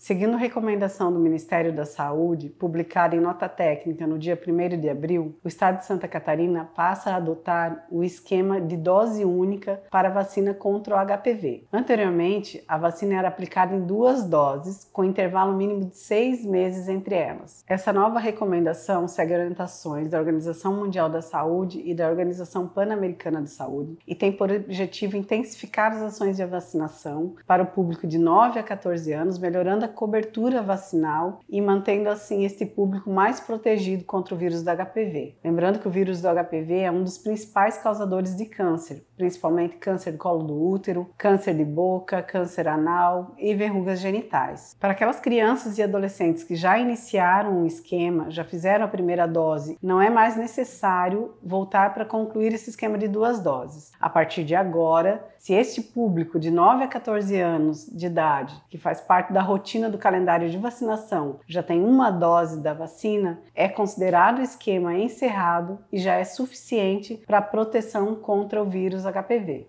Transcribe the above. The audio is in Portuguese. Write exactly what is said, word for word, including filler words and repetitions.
Seguindo recomendação do Ministério da Saúde, publicada em nota técnica no dia primeiro de abril, o Estado de Santa Catarina passa a adotar o esquema de dose única para a vacina contra o H P V. Anteriormente, a vacina era aplicada em duas doses, com intervalo mínimo de seis meses entre elas. Essa nova recomendação segue orientações da Organização Mundial da Saúde e da Organização Pan-Americana de Saúde e tem por objetivo intensificar as ações de vacinação para o público de nove a quatorze anos, melhorando a cobertura vacinal e mantendo assim este público mais protegido contra o vírus do H P V. Lembrando que o vírus do H P V é um dos principais causadores de câncer, principalmente câncer do colo do útero, câncer de boca, câncer anal e verrugas genitais. Para aquelas crianças e adolescentes que já iniciaram o esquema, já fizeram a primeira dose, não é mais necessário voltar para concluir esse esquema de duas doses. A partir de agora, se este público de nove a quatorze anos de idade, que faz parte da rotina do calendário de vacinação, já tem uma dose da vacina, é considerado o esquema encerrado e já é suficiente para proteção contra o vírus H P V.